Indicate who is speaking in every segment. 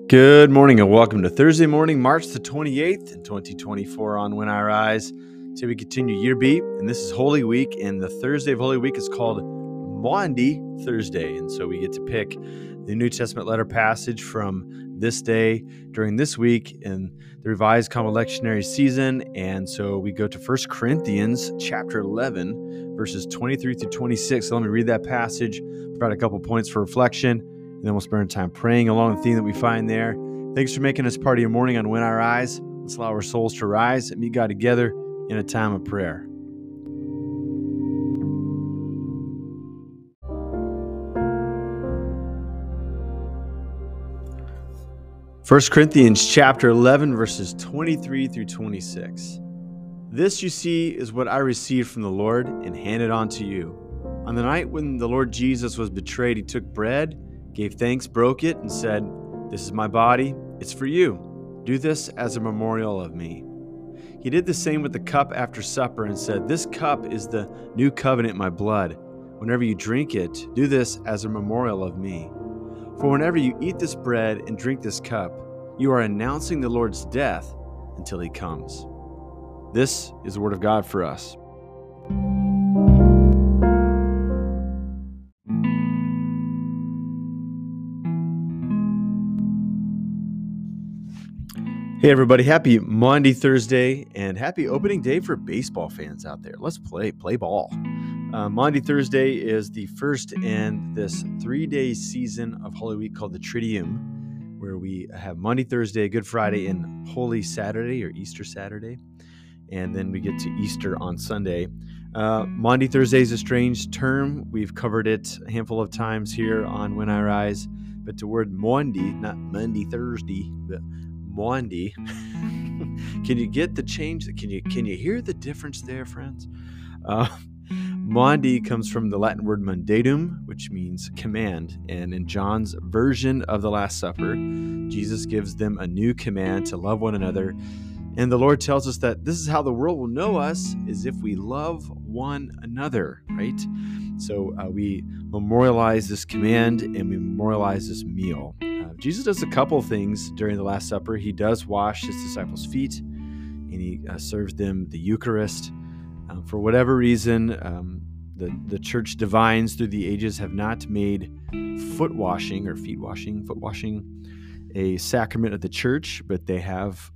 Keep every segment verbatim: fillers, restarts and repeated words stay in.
Speaker 1: Good morning and welcome to Thursday morning, March the twenty-eighth in twenty twenty-four on When I Rise. Today we continue Year Beat, and this is Holy Week, and the Thursday of Holy Week is called Maundy Thursday, and so we get to pick the New Testament letter passage from this day during this week in the Revised Common Lectionary season, and so we go to First Corinthians chapter eleven, verses twenty-three through twenty-six. So let me read that passage, provide a couple points for reflection, and then we'll spend time praying along the theme that we find there. Thanks for making us part of your morning on When I Rise. Let's allow our souls to rise and meet God together in a time of prayer. First Corinthians chapter eleven, verses twenty-three through twenty-six. This, you see, is what I received from the Lord and handed on to you. On the night when the Lord Jesus was betrayed, he took bread, gave thanks, broke it, and said, "This is my body. It's for you. Do this as a memorial of me." He did the same with the cup after supper and said, "This cup is the new covenant in my blood. Whenever you drink it, do this as a memorial of me. For whenever you eat this bread and drink this cup, you are announcing the Lord's death until he comes." This is the word of God for us. Hey everybody, happy Maundy Thursday and happy opening day for baseball fans out there. Let's play, play ball. Uh, Maundy Thursday is the first in this three-day season of Holy Week called the Triduum, where we have Maundy Thursday, Good Friday, and Holy Saturday or Easter Saturday. And then we get to Easter on Sunday. Uh, Maundy Thursday is a strange term. We've covered it a handful of times here on When I Rise. But the word Maundy, not Monday, Thursday, but Maundy. Can you get the change? Can you can you hear the difference there, friends? Uh, Maundy comes from the Latin word mandatum, which means command. And in John's version of the Last Supper, Jesus gives them a new command to love one another. And the Lord tells us that this is how the world will know us, is if we love one another, right? So uh, we memorialize this command and we memorialize this meal. Uh, Jesus does a couple things during the Last Supper. He does wash his disciples' feet, and he uh, serves them the Eucharist. Um, for whatever reason, um, the, the church divines through the ages have not made foot washing or feet washing, foot washing, a sacrament of the church, but they have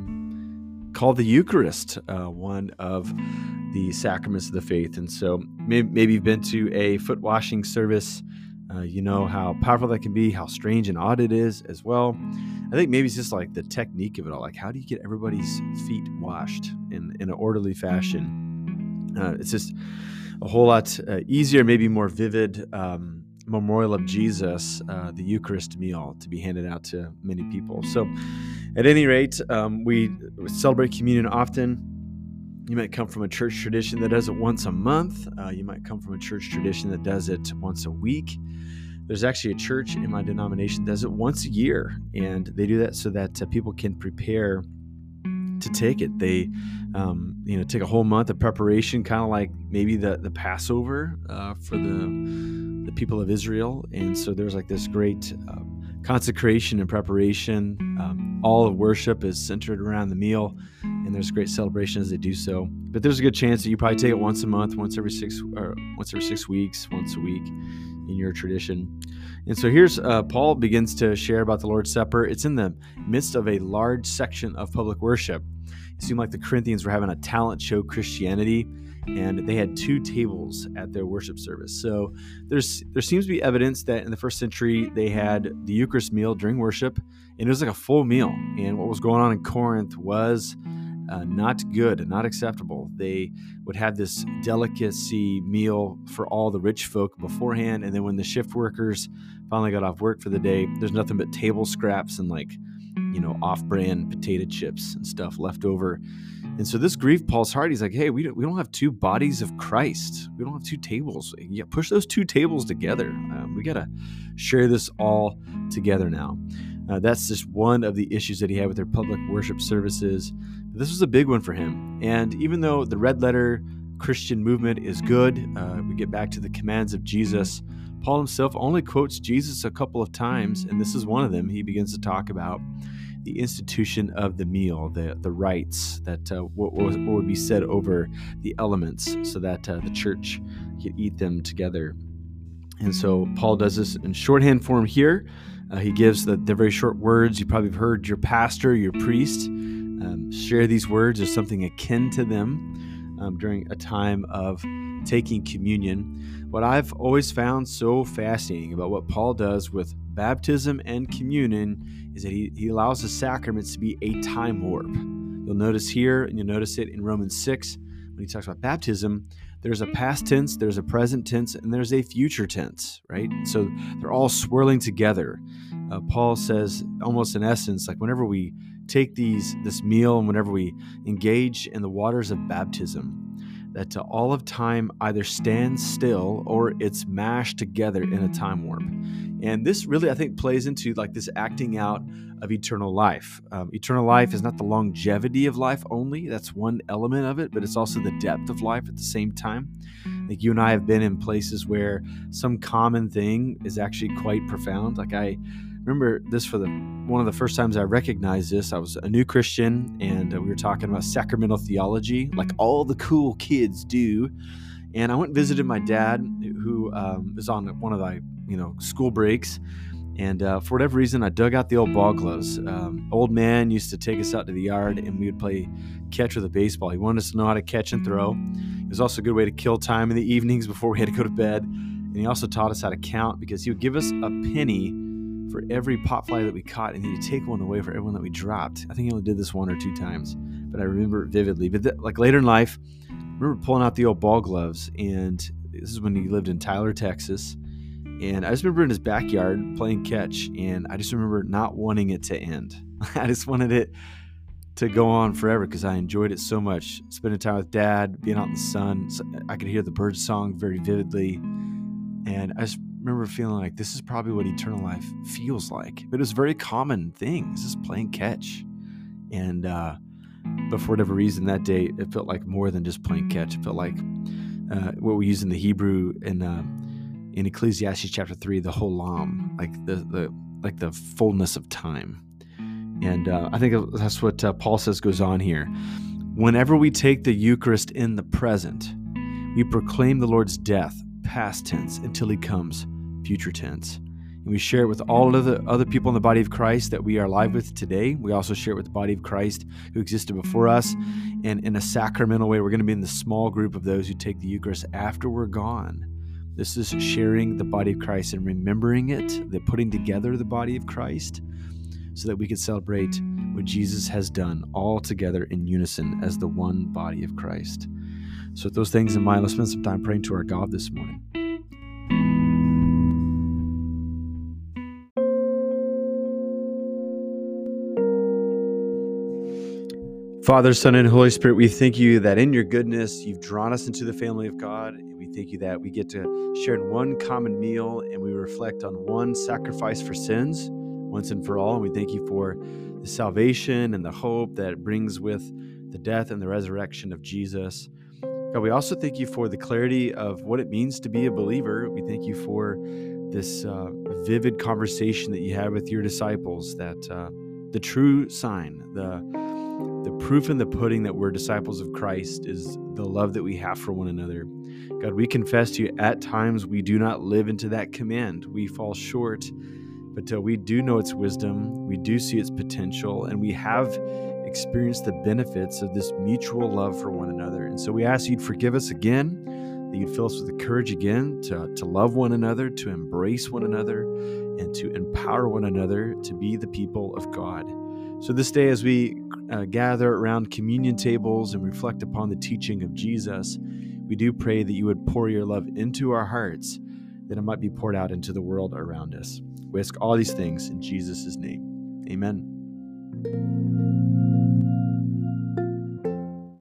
Speaker 1: um, called the Eucharist uh, one of the sacraments of the faith. And so maybe, maybe you've been to a foot washing service. Uh, you know how powerful that can be, how strange and odd it is as well. I think maybe it's just like the technique of it all. Like, how do you get everybody's feet washed in, in an orderly fashion? Uh, it's just a whole lot uh, easier, maybe more vivid um, memorial of Jesus, uh, the Eucharist meal, to be handed out to many people. So at any rate, um, we celebrate communion often. You might come from a church tradition that does it once a month. Uh, you might come from a church tradition that does it once a week. There's actually a church in my denomination that does it once a year, and they do that so that uh, people can prepare to take it. They, um, you know, take a whole month of preparation, kind of like maybe the the Passover uh, for the the people of Israel. And so there's like this great um, consecration and preparation. Um, all of worship is centered around the meal, and there's great celebration as they do so. But there's a good chance that you probably take it once a month, once every six, or once every six weeks, once a week in your tradition. And so here's uh, Paul begins to share about the Lord's Supper. It's in the midst of a large section of public worship. It seemed like the Corinthians were having a talent show Christianity, and they had two tables at their worship service. So there's there seems to be evidence that in the first century they had the Eucharist meal during worship, and it was like a full meal. And what was going on in Corinth was uh, not good, not acceptable. They would have this delicacy meal for all the rich folk beforehand, and then when the shift workers finally got off work for the day, there's nothing but table scraps and like, you know, off-brand potato chips and stuff left over. And so this grieved Paul's heart. He's like, hey, we don't, we don't have two bodies of Christ. We don't have two tables. Yeah, push those two tables together. Um, we got to share this all together now. Uh, that's just one of the issues that he had with their public worship services. But this was a big one for him. And even though the red letter Christian movement is good, uh, we get back to the commands of Jesus, Paul himself only quotes Jesus a couple of times, and this is one of them. He begins to talk about the institution of the meal, the the rites, that uh, what, what would be said over the elements so that uh, the church could eat them together. And so Paul does this in shorthand form here. Uh, he gives the, the very short words. You probably have heard your pastor, your priest, um, share these words or something akin to them um, during a time of taking communion. What I've always found so fascinating about what Paul does with baptism and communion is that he, he allows the sacraments to be a time warp. You'll notice here, and you'll notice it in Romans six, when he talks about baptism, there's a past tense, there's a present tense, and there's a future tense, right? So they're all swirling together. Uh, Paul says, almost in essence, like whenever we take these this meal and whenever we engage in the waters of baptism, that uh, all of time either stands still or it's mashed together in a time warp. And this really, I think, plays into like this acting out of eternal life. Um, eternal life is not the longevity of life only. That's one element of it, but it's also the depth of life at the same time. Like you and I have been in places where some common thing is actually quite profound. Like I remember this for the one of the first times I recognized this. I was a new Christian, and uh, we were talking about sacramental theology, like all the cool kids do. And I went and visited my dad, who um, was on one of the you know school breaks. And uh, for whatever reason, I dug out the old ball gloves. Um, old man used to take us out to the yard, and we would play catch with a baseball. He wanted us to know how to catch and throw. It was also a good way to kill time in the evenings before we had to go to bed. And he also taught us how to count, because he would give us a penny for every pot fly that we caught, and he'd take one away for everyone that we dropped. I think he only did this one or two times, but I remember it vividly. But th- like later in life, I remember pulling out the old ball gloves, and this is when he lived in Tyler, Texas. And I just remember in his backyard playing catch, and I just remember not wanting it to end. I just wanted it to go on forever because I enjoyed it so much. Spending time with Dad, being out in the sun. I could hear the bird song very vividly. And I just remember feeling like this is probably what eternal life feels like. But it was a very common thing. It's just playing catch. And, uh, but for whatever reason that day, it felt like more than just playing catch. It felt like uh, what we use in the Hebrew in uh, in Ecclesiastes chapter three, the holam, like the, the like the fullness of time. And uh, I think that's what uh, Paul says goes on here. Whenever we take the Eucharist in the present, we proclaim the Lord's death, past tense, until he comes, future tense. And we share it with all of the other people in the body of Christ that we are alive with today. We also share it with the body of Christ who existed before us. And in a sacramental way, we're going to be in the small group of those who take the Eucharist after we're gone. This is sharing the body of Christ and remembering it, the putting together the body of Christ, so that we can celebrate what Jesus has done all together in unison as the one body of Christ. So with those things in mind, let's spend some time praying to our God this morning. Father, Son, and Holy Spirit, we thank you that in your goodness, you've drawn us into the family of God. And we thank you that we get to share in one common meal, and we reflect on one sacrifice for sins once and for all. And we thank you for the salvation and the hope that it brings with the death and the resurrection of Jesus. God, we also thank you for the clarity of what it means to be a believer. We thank you for this uh, vivid conversation that you had with your disciples, that uh, the true sign, the The proof in the pudding that we're disciples of Christ is the love that we have for one another. God, we confess to you at times we do not live into that command. We fall short, but uh, we do know its wisdom. We do see its potential, and we have experienced the benefits of this mutual love for one another. And so we ask you'd forgive us again, that you'd fill us with the courage again to, to love one another, to embrace one another, and to empower one another to be the people of God. So this day, as we uh, gather around communion tables and reflect upon the teaching of Jesus, we do pray that you would pour your love into our hearts, that it might be poured out into the world around us. We ask all these things in Jesus' name. Amen.